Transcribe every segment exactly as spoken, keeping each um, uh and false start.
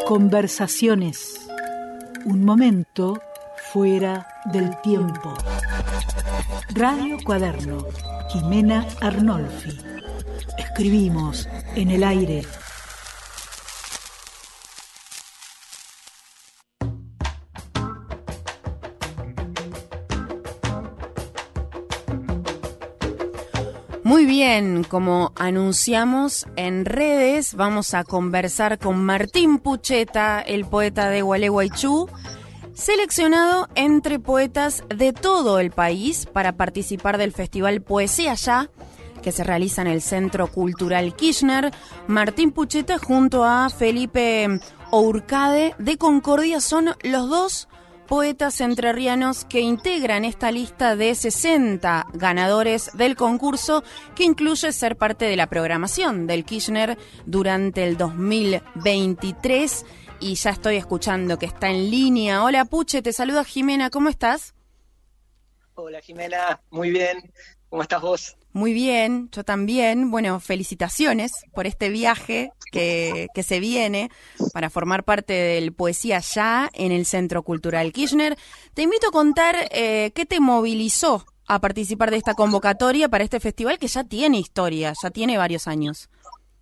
Conversaciones. Un momento fuera del tiempo. Radio Cuaderno. Jimena Arnolfi. Escribimos en el aire. Muy bien, como anunciamos en redes, vamos a conversar con Martín Pucheta, el poeta de Gualeguaychú, seleccionado entre poetas de todo el país para participar del Festival Poesía Ya, que se realiza en el Centro Cultural Kirchner. Martín Pucheta junto a Felipe Ourcade de Concordia son los dos poetas entrerrianos que integran esta lista de sesenta ganadores del concurso, que incluye ser parte de la programación del Kirchner durante el dos mil veintitrés. Y ya estoy escuchando que está en línea. Hola Puche, te saluda Jimena, ¿cómo estás? Hola Jimena, muy bien. ¿Cómo estás vos? Muy bien, yo también. Bueno, felicitaciones por este viaje que, que se viene para formar parte del Poesía Ya en el Centro Cultural Kirchner. Te invito a contar eh, qué te movilizó a participar de esta convocatoria para este festival que ya tiene historia, ya tiene varios años.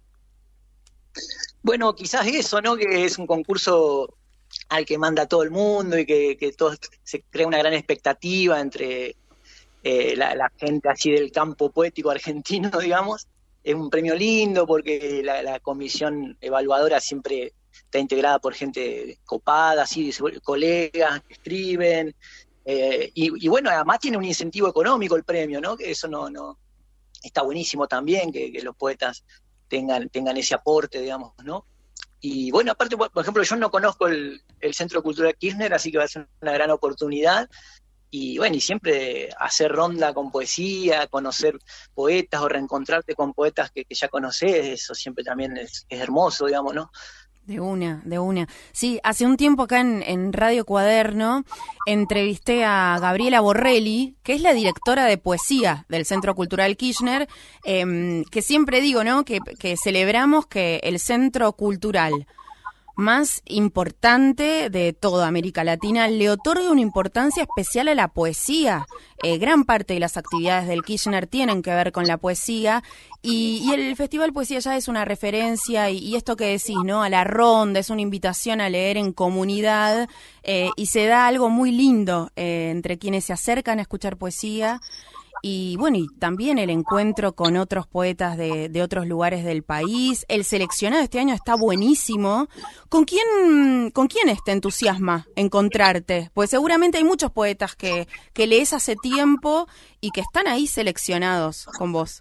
Bueno, quizás eso, ¿no? Que es un concurso al que manda todo el mundo y que, que todo, se crea una gran expectativa entre eh, la, la gente así del campo poético argentino, digamos. Es un premio lindo porque la, la comisión evaluadora siempre está integrada por gente copada, así, colegas que escriben. Eh, y, y bueno, además tiene un incentivo económico el premio, ¿no? Que eso no, no está buenísimo también, que, que los poetas tengan, tengan ese aporte, digamos, ¿no? Y bueno, aparte, por ejemplo, yo no conozco el, el Centro Cultural Kirchner, así que va a ser una gran oportunidad. Y bueno, y siempre hacer ronda con poesía, conocer poetas o reencontrarte con poetas que, que ya conoces, eso siempre también es, es hermoso, digamos, ¿no? De una, de una. Sí, hace un tiempo acá en, en Radio Cuaderno entrevisté a Gabriela Borrelli, que es la directora de poesía del Centro Cultural Kirchner, eh, que siempre digo, ¿no?, que, que celebramos que el Centro Cultural más importante de toda América Latina le otorga una importancia especial a la poesía. Eh, gran parte de las actividades del Kirchner tienen que ver con la poesía y, y el Festival Poesía Ya es una referencia y, y esto que decís, ¿no?, a la ronda, es una invitación a leer en comunidad eh, y se da algo muy lindo eh, entre quienes se acercan a escuchar poesía. Y bueno, y también el encuentro con otros poetas de, de otros lugares del país. El seleccionado este año está buenísimo. ¿Con quién, con quiénes te entusiasma encontrarte? Pues seguramente hay muchos poetas que, que lees hace tiempo y que están ahí seleccionados con vos.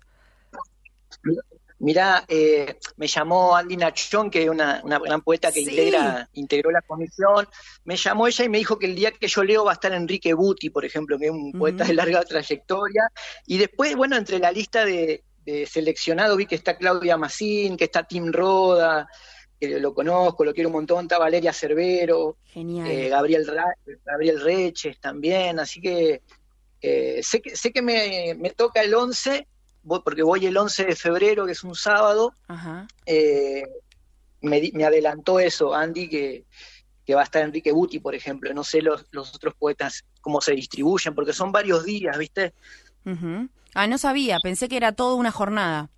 Mirá, eh, me llamó Andy Nachón, que es una, una gran poeta que sí. integra, integró la comisión. Me llamó ella y me dijo que el día que yo leo va a estar Enrique Buti, por ejemplo, que es un uh-huh. poeta de larga trayectoria. Y después, bueno, entre la lista de, de seleccionados vi que está Claudia Massín, que está Tim Roda, que lo conozco, lo quiero un montón, está Valeria Cervero, eh, Gabriel, Ra- Gabriel Reches también. Así que eh, sé que, sé que me, me toca el once, porque voy el once de febrero, que es un sábado. Ajá. Eh, me, me adelantó eso, Andy, que, que va a estar Enrique Buti, por ejemplo. No sé los, los otros poetas cómo se distribuyen, porque son varios días, ¿viste? Uh-huh. Ah, no sabía, pensé que era toda una jornada.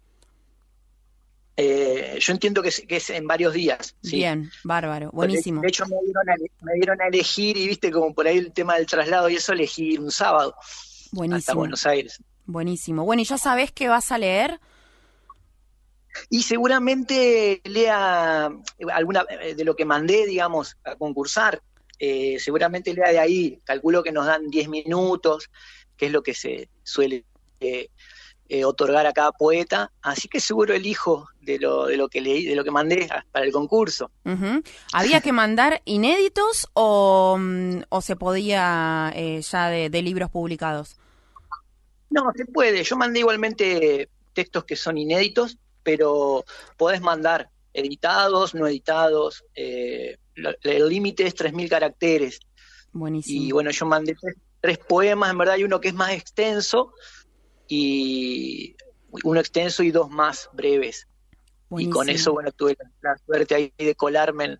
Eh, yo entiendo que es, que es en varios días. ¿Sí? Bien, bárbaro, buenísimo. De hecho, me dieron, a, me dieron a elegir, y viste, como por ahí el tema del traslado y eso, elegí un sábado. Buenísimo. Hasta Buenos Aires. Buenísimo. Bueno, ¿y ya sabés qué vas a leer? Y seguramente lea alguna de lo que mandé, digamos, a concursar. Eh, seguramente lea de ahí. Calculo que nos dan diez minutos, que es lo que se suele eh, eh, otorgar a cada poeta. Así que seguro elijo de lo, de lo que leí, de lo que mandé para el concurso. Uh-huh. ¿Había que mandar inéditos o, o se podía eh, ya de, de libros publicados? No, se puede. Yo mandé igualmente textos que son inéditos, pero podés mandar editados, no editados. Eh, lo, el límite es tres mil caracteres. Buenísimo. Y bueno, yo mandé tres, tres poemas, en verdad hay uno que es más extenso, y uno extenso y dos más breves. Buenísimo. Y con eso, bueno, tuve la, la suerte ahí de colarme en,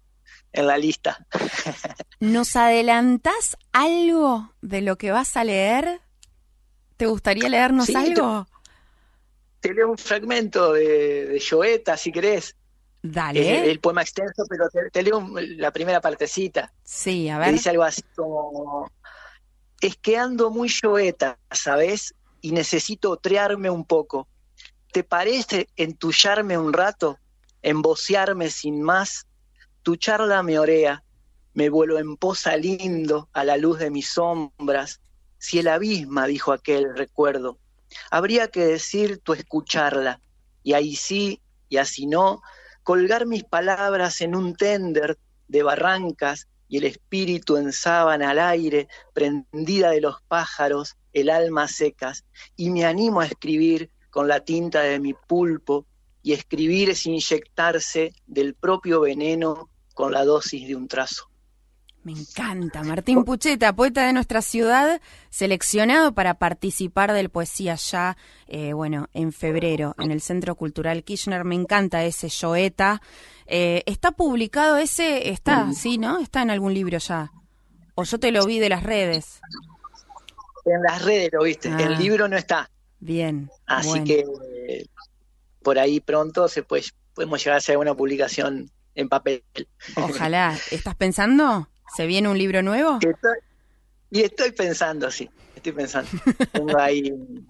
en la lista. ¿Nos adelantás algo de lo que vas a leer? ¿Te gustaría leernos Sí, algo? Te, te leo un fragmento de, de Joeta, si querés. Dale. Es el poema extenso, pero te, te leo la primera partecita. Sí, a Que ver. dice algo así como: es que ando muy Joeta, ¿sabes? Y necesito otrearme un poco. ¿Te parece entullarme un rato? Embocearme sin más. Tu charla me orea, me vuelo en posa lindo a la luz de mis sombras. Si el abisma, dijo aquel recuerdo, habría que decir tu escucharla, y ahí sí, y así no, colgar mis palabras en un tender de barrancas y el espíritu en sábana al aire, prendida de los pájaros, el alma secas, y me animo a escribir con la tinta de mi pulpo, y escribir es inyectarse del propio veneno con la dosis de un trazo. Me encanta. Martín Pucheta, poeta de nuestra ciudad, seleccionado para participar del Poesía Ya, eh, bueno, en febrero, en el Centro Cultural Kirchner. Me encanta ese Joeta. Eh, ¿Está publicado ese? Está, mm. sí, ¿no? Está en algún libro ya. O yo te lo vi de las redes. En las redes lo viste, ah, el libro no está. Bien. Así bueno. que eh, por ahí pronto se puede, podemos llegar a hacer una publicación en papel. Ojalá. ¿Estás pensando? ¿Se viene un libro nuevo? Estoy, y estoy pensando, sí, estoy pensando. Tengo ahí,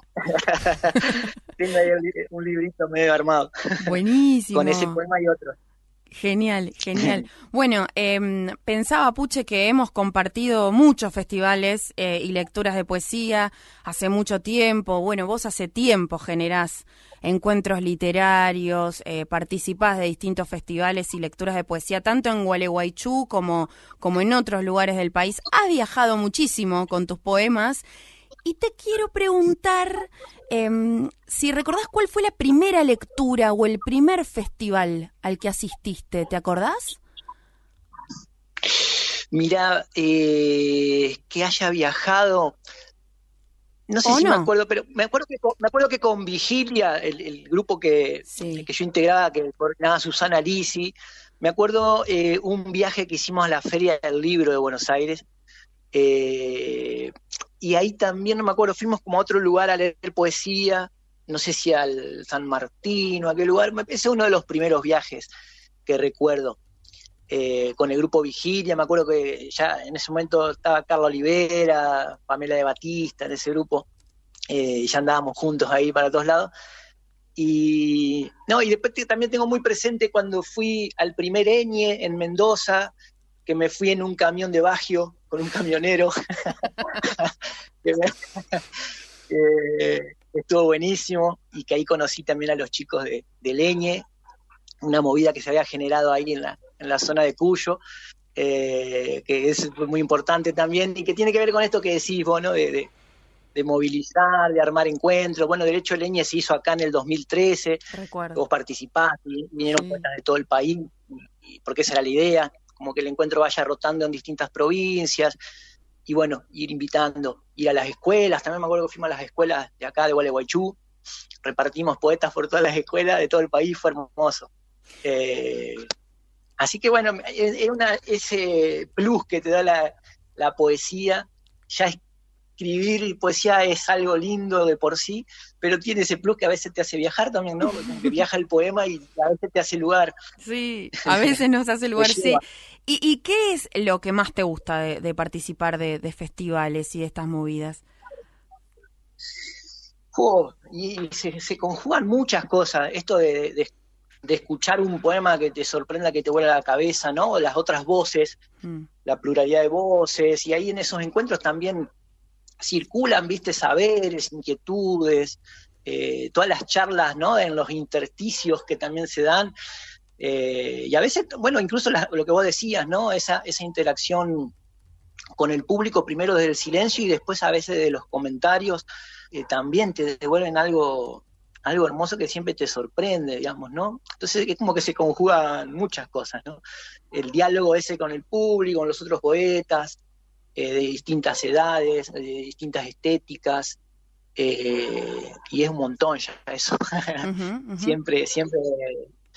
tengo ahí un librito medio armado. Buenísimo. Con ese poema y otro. Genial, genial. Bueno, eh, pensaba, Puche, que hemos compartido muchos festivales eh, y lecturas de poesía hace mucho tiempo. Bueno, vos hace tiempo generás encuentros literarios, eh, participás de distintos festivales y lecturas de poesía, tanto en Gualeguaychú como, como en otros lugares del país. Has viajado muchísimo con tus poemas. Y te quiero preguntar eh, si recordás cuál fue la primera lectura o el primer festival al que asististe, ¿te acordás? Mira, eh, que haya viajado, no sé si no? me acuerdo, pero me acuerdo que con, me acuerdo que con Vigilia, el, el grupo que, sí. que yo integraba, que coordinaba Susana Lisi, me acuerdo eh, un viaje que hicimos a la Feria del Libro de Buenos Aires. Eh, y ahí también, no me acuerdo, fuimos como a otro lugar a leer poesía, no sé si al San Martín o a qué lugar, me parece uno de los primeros viajes que recuerdo, eh, con el grupo Vigilia. Me acuerdo que ya en ese momento estaba Carla Olivera, Pamela de Batista en ese grupo, eh, ya andábamos juntos ahí para todos lados. Y no, y después también tengo muy presente cuando fui al primer Eñe en Mendoza, que me fui en un camión de Baggio con un camionero. que me, eh, estuvo buenísimo, y que ahí conocí también a los chicos de, de Leñe, una movida que se había generado ahí en la, en la zona de Cuyo, eh, que es muy importante también, y que tiene que ver con esto que decís vos, ¿no? de, de, de movilizar, de armar encuentros. Bueno, de hecho Leñe se hizo acá en el dos mil trece, recuerdo. Vos participaste, vinieron sí. cuentas de todo el país, y porque esa era la idea, como que el encuentro vaya rotando en distintas provincias, y bueno, ir invitando, ir a las escuelas. También me acuerdo que fuimos a las escuelas de acá de Gualeguaychú, repartimos poetas por todas las escuelas de todo el país, fue hermoso. Eh, así que bueno, es una, ese plus que te da la, la poesía. Ya escribir poesía es algo lindo de por sí, pero tiene ese plus que a veces te hace viajar también, ¿no? Como que viaja el poema y a veces te hace lugar. Sí, a veces nos hace lugar, sí. ¿Y, ¿Y qué es lo que más te gusta de, de participar de, de festivales y de estas movidas? Oh, y se, se conjugan muchas cosas. Esto de, de, de escuchar un poema que te sorprenda, que te vuela la cabeza, ¿no? Las otras voces, mm. la pluralidad de voces, y ahí en esos encuentros también circulan, viste, saberes, inquietudes, eh, todas las charlas, ¿no? En los intersticios que también se dan, eh, y a veces, bueno, incluso la, lo que vos decías, ¿no? Esa, esa interacción con el público, primero desde el silencio y después a veces de los comentarios, eh, también te devuelven algo, algo hermoso que siempre te sorprende, digamos, ¿no? Entonces es como que se conjugan muchas cosas, ¿no? El diálogo ese con el público, con los otros poetas, eh, de distintas edades, de distintas estéticas, eh, y es un montón ya eso. Uh-huh, uh-huh. Siempre, siempre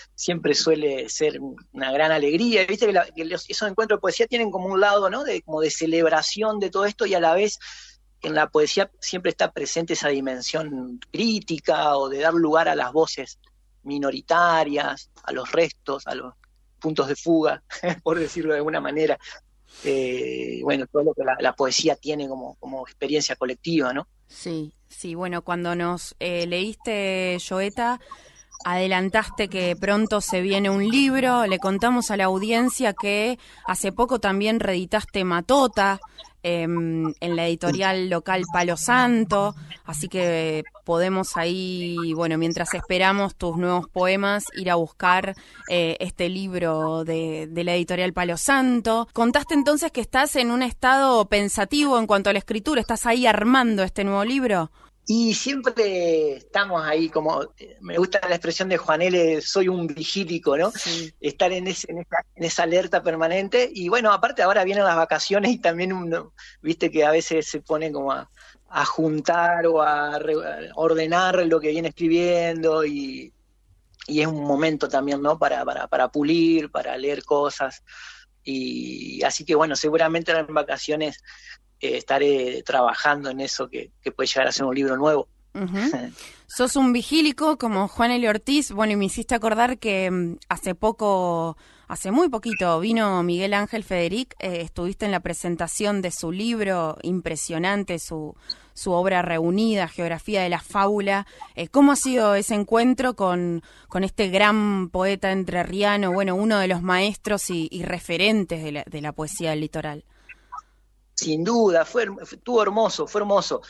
siempre suele ser una gran alegría. Viste que, la, que los, esos encuentros de poesía tienen como un lado, ¿no? De, como de celebración de todo esto, y a la vez en la poesía siempre está presente esa dimensión crítica o de dar lugar a las voces minoritarias, a los restos, a los puntos de fuga, por decirlo de alguna manera. Eh, bueno, todo lo que la, la poesía tiene como, como experiencia colectiva, ¿no? Sí, sí, bueno, cuando nos eh, leíste, Joeta, adelantaste que pronto se viene un libro, le contamos a la audiencia que hace poco también reeditaste Matota, eh, en la editorial local Palo Santo, así que podemos ahí, bueno, mientras esperamos tus nuevos poemas, ir a buscar eh, este libro de, de la editorial Palo Santo. Contaste entonces que estás en un estado pensativo en cuanto a la escritura, ¿estás ahí armando este nuevo libro? Y siempre estamos ahí, como me gusta la expresión de Juan L., soy un vigílico, ¿no? Sí. Estar en, ese, en, esa, en esa alerta permanente. Y bueno, aparte ahora vienen las vacaciones y también uno, viste que a veces se pone como a, a juntar o a, re, a ordenar lo que viene escribiendo, y, y es un momento también, ¿no? Para, para, para pulir, para leer cosas. Y así que bueno, seguramente en vacaciones Eh, estaré trabajando en eso que, que puede llegar a ser un libro nuevo. Uh-huh. Sos un vigílico como Juan L. Ortiz. Bueno, y me hiciste acordar que um, hace poco, hace muy poquito, vino Miguel Ángel Federic, eh, estuviste en la presentación de su libro impresionante, su, su obra reunida, Geografía de la Fábula. Eh, ¿Cómo ha sido ese encuentro con, con este gran poeta entrerriano, bueno, uno de los maestros y, y referentes de la, de la poesía del litoral? Sin duda, fue, estuvo hermoso, fue hermoso.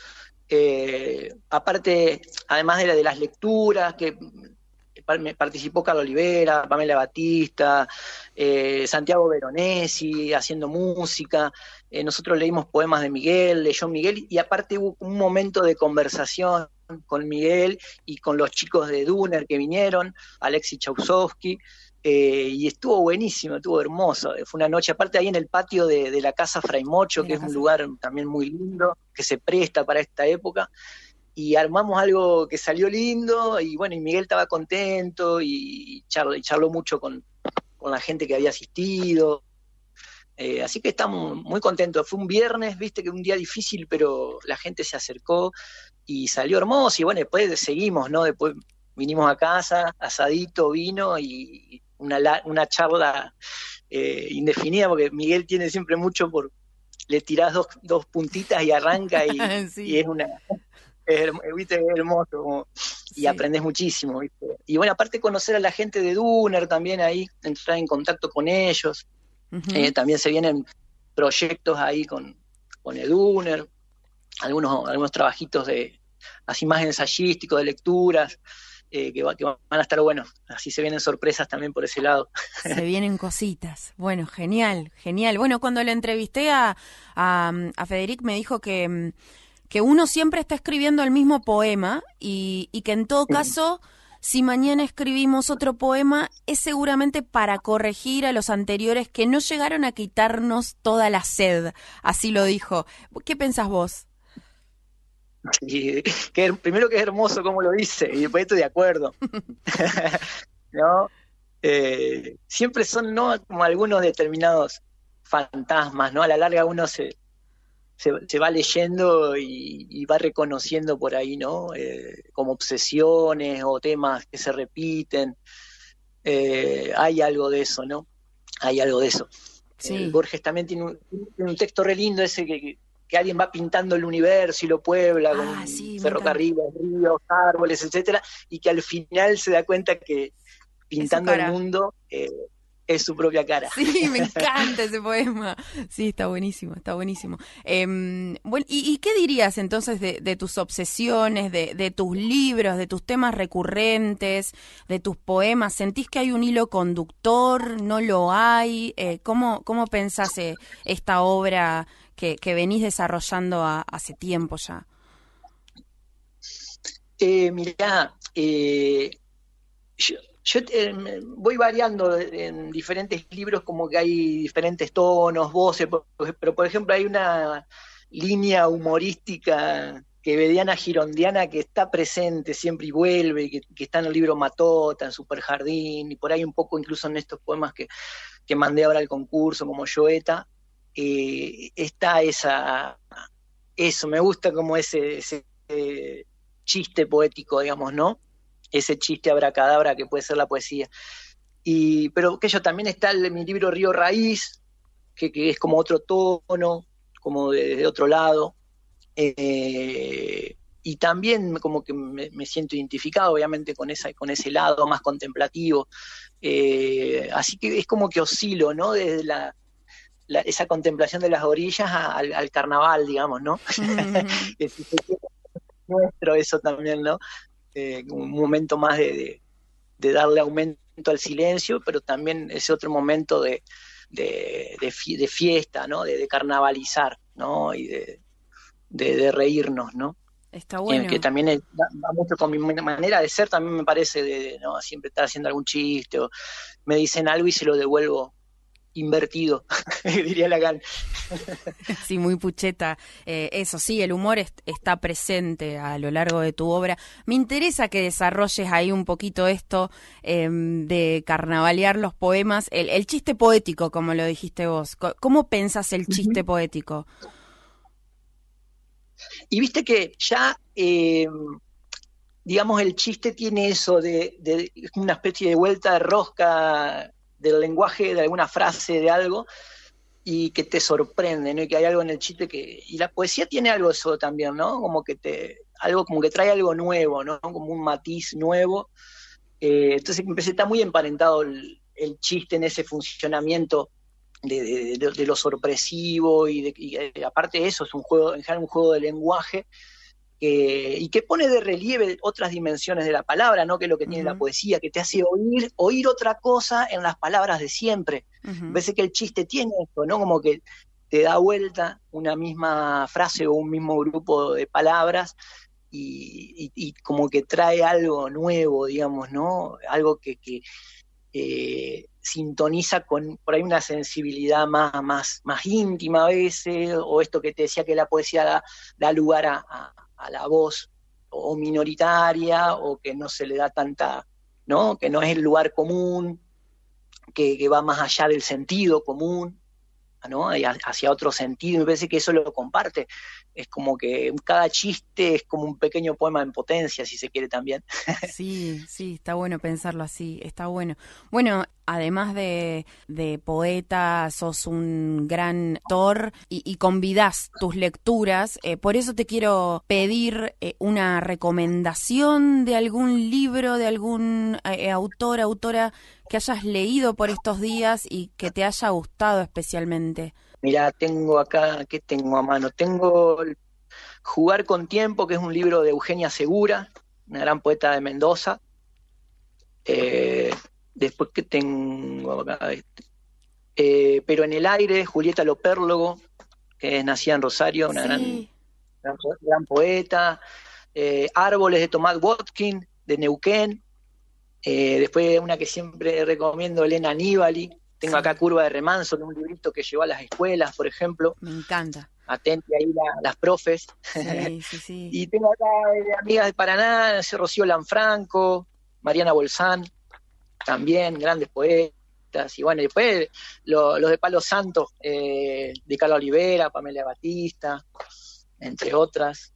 Eh, aparte, además de, la, de las lecturas, que participó Carlos Olivera, Pamela Batista, eh, Santiago Veronesi haciendo música, eh, nosotros leímos poemas de Miguel, leyó Miguel, y aparte hubo un momento de conversación con Miguel y con los chicos de Duner que vinieron, Alexis Chausovsky, Eh, y estuvo buenísimo, estuvo hermoso. Fue una noche, aparte ahí en el patio de, de la Casa Fray Mocho, que es un lugar también muy lindo, que se presta para esta época, y armamos algo que salió lindo, y bueno, y Miguel estaba contento, y charló, y charló mucho con, con la gente que había asistido, eh, así que estamos muy contentos. Fue un viernes, viste que un día difícil, pero la gente se acercó, y salió hermoso, y bueno, después seguimos, ¿no? Después vinimos a casa, asadito, vino, y Una, una charla eh, indefinida, porque Miguel tiene siempre mucho por... Le tirás dos, dos puntitas y arranca, y, sí. y es una... Es, ¿viste? Es hermoso, como, y sí. Aprendés muchísimo, ¿viste? Y bueno, aparte conocer a la gente de Duner también ahí, entrar en contacto con ellos. Uh-huh. Eh, también se vienen proyectos ahí con, con el Duner, algunos, algunos trabajitos de así más ensayísticos, de lecturas, Eh, que, va, que van a estar buenos, así se vienen sorpresas también por ese lado. Se vienen cositas, bueno, genial, genial. Bueno, cuando le entrevisté a, a, a Federic me dijo que, que uno siempre está escribiendo el mismo poema y, y que en todo caso, si mañana escribimos otro poema, es seguramente para corregir a los anteriores que no llegaron a quitarnos toda la sed, así lo dijo. ¿Qué pensás vos? Y que primero que es hermoso como lo dice, y después estoy de acuerdo. ¿No? Eh, siempre son, ¿no?, como algunos determinados fantasmas, ¿no? A la larga uno se, se, se va leyendo y, y va reconociendo por ahí, ¿no? Eh, como obsesiones o temas que se repiten. Eh, hay algo de eso, ¿no? Hay algo de eso. Sí. Eh, Borges también tiene un, tiene un texto re lindo ese que... que que alguien va pintando el universo y lo puebla, ah, con sí, ferrocarriles, ríos, árboles, etcétera, y que al final se da cuenta que pintando el mundo eh, es su propia cara. Sí, me encanta ese poema. Sí, está buenísimo, está buenísimo. Eh, bueno, ¿y, ¿y qué dirías entonces de, de tus obsesiones, de, de tus libros, de tus temas recurrentes, de tus poemas? ¿Sentís que hay un hilo conductor? ¿No lo hay? Eh, ¿cómo, ¿Cómo pensás eh, esta obra que, que venís desarrollando a, hace tiempo ya? Eh, mirá, eh, yo... Yo eh, voy variando en diferentes libros, como que hay diferentes tonos, voces, pero por ejemplo hay una línea humorística quevediana girondiana que está presente siempre y vuelve, que, que está en el libro Matota, en Superjardín, y por ahí un poco incluso en estos poemas que, que mandé ahora al concurso, como Yoeta, eh, está esa, eso, me gusta como ese, ese eh, chiste poético, digamos, ¿no? Ese chiste abracadabra que puede ser la poesía. Y, pero que yo también está en mi libro Río Raíz, que, que es como otro tono, como de, de otro lado. Eh, y también como que me, me siento identificado obviamente con, esa, con ese lado más contemplativo, eh, así que es como que oscilo, ¿no? Desde la, la, esa contemplación de las orillas a, al, al carnaval, digamos, ¿no? Mm-hmm. Es nuestro eso también, ¿no? Eh, un momento más de, de, de darle aumento al silencio, pero también ese otro momento de, de, de, de fiesta, ¿no? De, de carnavalizar, ¿no? Y de De, de reírnos, ¿no? Está bueno. Eh, que también es, va, va mucho con mi manera de ser, también me parece, de, de ¿no? siempre estar haciendo algún chiste, o me dicen algo y se lo devuelvo invertido, diría Lacan. Sí, muy pucheta. Eh, eso sí, el humor est- está presente a lo largo de tu obra. Me interesa que desarrolles ahí un poquito esto eh, de carnavalear los poemas, el, el chiste poético, como lo dijiste vos. ¿Cómo pensás el chiste uh-huh. poético? Y viste que ya, eh, digamos, el chiste tiene eso de, de una especie de vuelta de rosca del lenguaje, de alguna frase, de algo, y que te sorprende, ¿no? Y que hay algo en el chiste que... Y la poesía tiene algo de eso también, ¿no? Como que te... algo como que trae algo nuevo, ¿no? Como un matiz nuevo. Eh, entonces empecé, está muy emparentado el, el chiste en ese funcionamiento De, de, de, de lo sorpresivo y, de, y eh, aparte de eso es un juego, en general un juego de lenguaje eh, y que pone de relieve otras dimensiones de la palabra, ¿no? Que es lo que tiene uh-huh. la poesía, que te hace oír, oír otra cosa en las palabras de siempre. Uh-huh. Ves que el chiste tiene esto, ¿no? Como que te da vuelta una misma frase o un mismo grupo de palabras y, y, y como que trae algo nuevo, digamos, ¿no? Algo que, que eh, sintoniza con por ahí una sensibilidad más, más, más íntima a veces, o esto que te decía que la poesía da, da lugar a, a, a la voz o minoritaria, o que no se le da tanta, ¿no? Que no es el lugar común, que, que va más allá del sentido común, ¿no? Hacia otro sentido. Me parece que eso lo comparte. Es como que cada chiste es como un pequeño poema en potencia, si se quiere también. Sí, sí, está bueno pensarlo así, está bueno. Bueno, además de, de poeta, sos un gran autor y, y convidás tus lecturas. Eh, por eso te quiero pedir eh, una recomendación de algún libro, de algún eh, autor, autora que hayas leído por estos días y que te haya gustado especialmente. Mirá, tengo acá, ¿qué tengo a mano? Tengo Jugar con Tiempo, que es un libro de Eugenia Segura, una gran poeta de Mendoza. Eh, después que tengo acá, este, eh, Pero en el aire, Julieta Lopérlogo, que es nacida en Rosario, una sí. gran, gran, gran poeta. Eh, Árboles, de Tomás Watkin, de Neuquén. Eh, después una que siempre recomiendo, Elena Aníbali. Tengo sí. acá Curva de Remanso, que es un librito que llevó a las escuelas, por ejemplo. Me encanta. Atente ahí la, las profes. Sí, sí, sí. Y tengo acá eh, amigas de Paraná, Rocío Lanfranco, Mariana Bolsán, también grandes poetas. Y bueno, y después lo, los de Palo Santo, eh, de Carla Olivera, Pamela Batista, entre otras.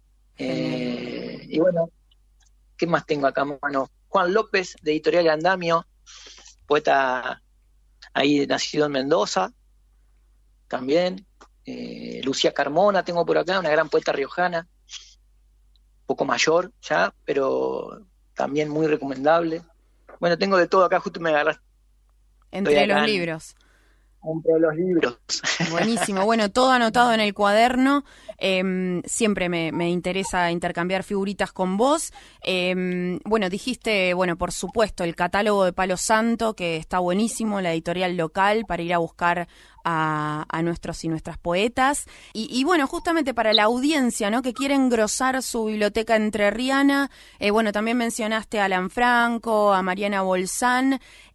Eh, y bueno, ¿qué más tengo acá, mano? Juan López, de Editorial Andamio, poeta ahí nacido en Mendoza, también. Eh, Lucía Carmona tengo por acá, una gran poeta riojana, un poco mayor ya, pero también muy recomendable. Bueno, tengo de todo acá, justo me agarraste. Entre los libros. Entre los libros. Buenísimo, bueno, todo anotado en el cuaderno. Eh, siempre me, me interesa intercambiar figuritas con vos. Eh, bueno, dijiste, bueno, por supuesto, el catálogo de Palo Santo, que está buenísimo, la editorial local, para ir a buscar a, a nuestros y nuestras poetas. Y, y bueno, justamente para la audiencia, ¿no?, que quiere engrosar su biblioteca entrerriana, eh, bueno, también mencionaste a Lanfranco, a Mariana Bolsán.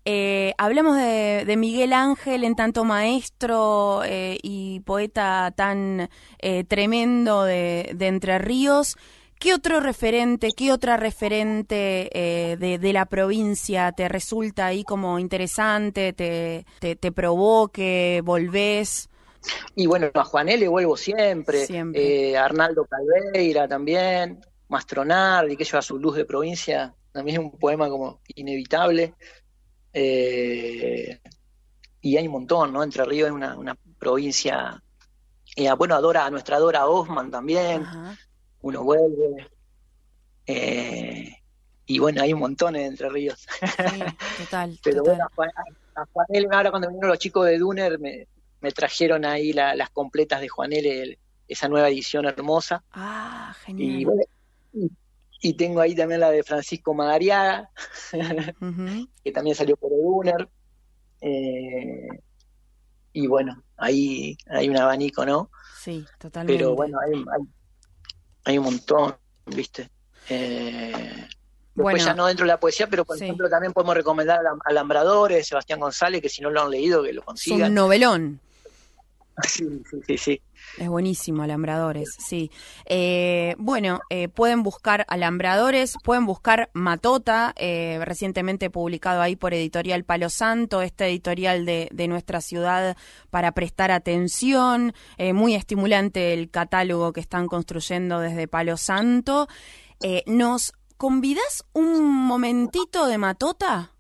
Eh, hablamos de, de Miguel Ángel en tanto maestro eh, y poeta tan eh, tremendo de, de Entre Ríos. ¿Qué otro referente, qué otra referente eh, de, de la provincia te resulta ahí como interesante, te, te, te provoque, volvés? Y bueno, a Juan L. vuelvo siempre, Siempre. eh, a Arnaldo Calveira también, Mastronardi, que lleva su luz de provincia, también es un poema como inevitable. Eh, y hay un montón, ¿no? Entre Ríos es una, una provincia, eh, bueno, adora a nuestra Dora Osman también, Ajá. uno vuelve, eh, y bueno, hay un montón en Entre Ríos. Sí, total, Pero total. bueno, a Juan, a Juan L., ahora cuando vinieron los chicos de Duner, me, me trajeron ahí la, las completas de Juan L., esa nueva edición hermosa. Ah, Y genial. bueno, y, y tengo ahí también la de Francisco Madariaga, Uh-huh. que también salió por Duner. Eh, y bueno, ahí hay un abanico, ¿no? Sí, Pero totalmente. bueno, hay, hay, hay un montón, ¿viste? Eh, después ya Bueno, no dentro de la poesía, pero por sí, ejemplo también podemos recomendar a Alambradores, Sebastián González, que si no lo han leído, que lo es un consigan. novelón. Sí, sí, sí, sí. Es buenísimo, Alambradores, sí. Eh, bueno, eh, pueden buscar Alambradores, pueden buscar Matota, eh, recientemente publicado ahí por Editorial Palo Santo, este editorial de, de nuestra ciudad para prestar atención. Eh, muy estimulante el catálogo que están construyendo desde Palo Santo. Eh, ¿Nos convidás un momentito de Matota?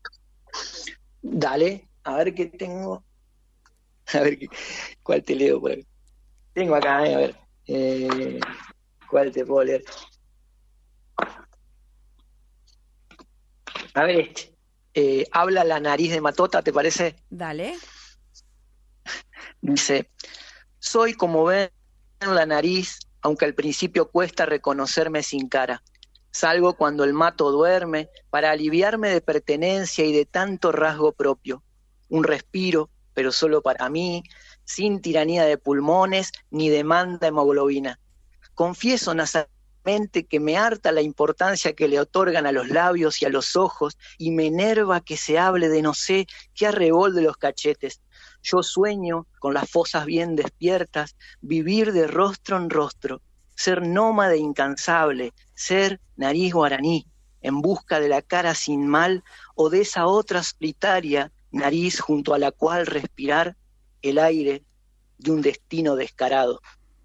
Dale, a ver qué tengo. A ver qué, cuál te leo por aquí. Tengo acá, eh, a ver. Eh, ¿cuál te puedo leer? A ver este. Eh, habla la nariz de Matota, ¿te parece? Dale. Dice, soy como ven la nariz, aunque al principio cuesta reconocerme sin cara. Salgo cuando el mato duerme para aliviarme de pertenencia y de tanto rasgo propio. Un respiro, pero solo para mí, sin tiranía de pulmones ni demanda hemoglobina. Confieso nasalmente que me harta la importancia que le otorgan a los labios y a los ojos y me enerva que se hable de no sé qué arrebol de los cachetes. Yo sueño, con las fosas bien despiertas, vivir de rostro en rostro, ser nómade incansable, ser nariz guaraní, en busca de la cara sin mal o de esa otra solitaria nariz junto a la cual respirar el aire de un destino descarado.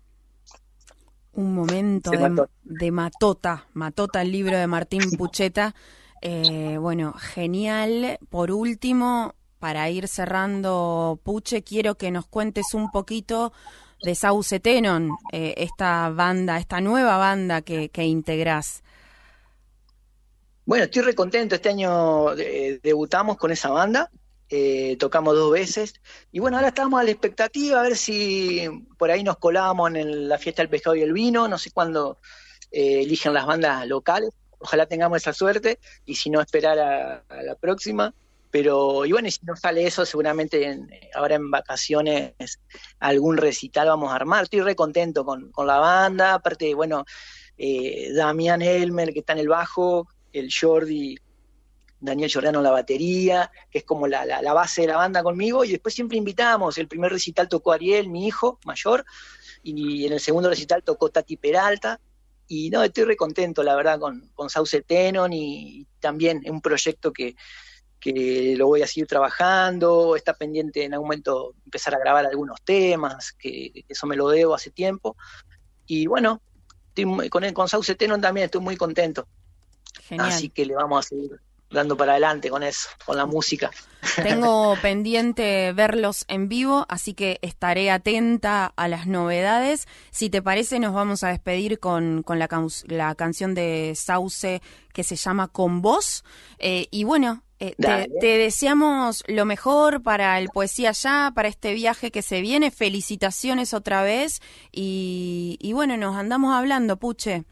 Un momento de, de Matota, Matota, el libro de Martín Pucheta. Eh, bueno, genial. Por último, para ir cerrando, Puche, quiero que nos cuentes un poquito de Sauce Tenon, eh, esta banda, esta nueva banda que, que integrás. Bueno, estoy recontento. Este año eh, debutamos con esa banda. Eh, tocamos dos veces y bueno, ahora estamos a la expectativa a ver si por ahí nos colamos en el, la fiesta del pescado y el vino, no sé cuándo eh, eligen las bandas locales, ojalá tengamos esa suerte y si no esperar a, a la próxima, pero y bueno, y si no sale eso seguramente en, ahora en vacaciones algún recital vamos a armar. Estoy re contento con, con la banda, aparte bueno, eh, Damián Elmer que está en el bajo, el Jordi Daniel Giordano en la batería, que es como la, la, la base de la banda conmigo, y después siempre invitamos. El primer recital tocó Ariel, mi hijo mayor, y en el segundo recital tocó Tati Peralta, y no, estoy re contento, la verdad, con, con Sauce Tenon, y, y también es un proyecto que, que lo voy a seguir trabajando, está pendiente en algún momento empezar a grabar algunos temas, que, que eso me lo debo hace tiempo, y bueno, estoy, con, con Sauce Tenon también estoy muy contento, Genial. así que le vamos a seguir dando para adelante con eso, con la música. Tengo pendiente verlos en vivo, así que estaré atenta a las novedades. Si te parece, nos vamos a despedir con, con la, la canción de Sauce que se llama Con Vos. Eh, y bueno, eh, te, te deseamos lo mejor para el Poesía Ya, para este viaje que se viene. Felicitaciones otra vez. Y, y bueno, nos andamos hablando, Puche.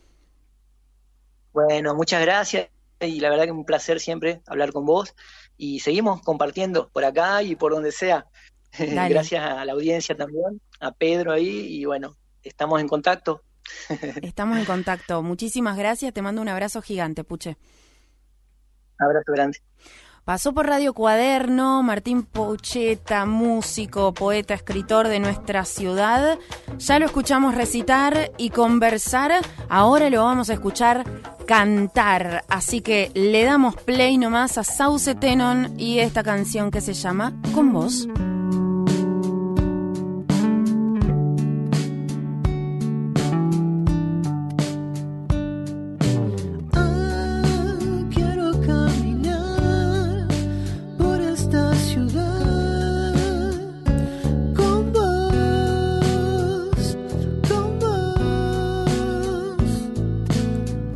Bueno, muchas gracias. Y la verdad que es un placer siempre hablar con vos y seguimos compartiendo por acá y por donde sea. Gracias a la audiencia también, a Pedro ahí y bueno, estamos en contacto. Estamos en contacto. Muchísimas gracias. Te mando un abrazo gigante, Puche. Abrazo grande. Pasó por Radio Cuaderno Martín Poucheta, músico, poeta, escritor de nuestra ciudad. Ya lo escuchamos recitar y conversar, ahora lo vamos a escuchar cantar. Así que le damos play nomás a Sauce Tenon y esta canción que se llama Con Vos.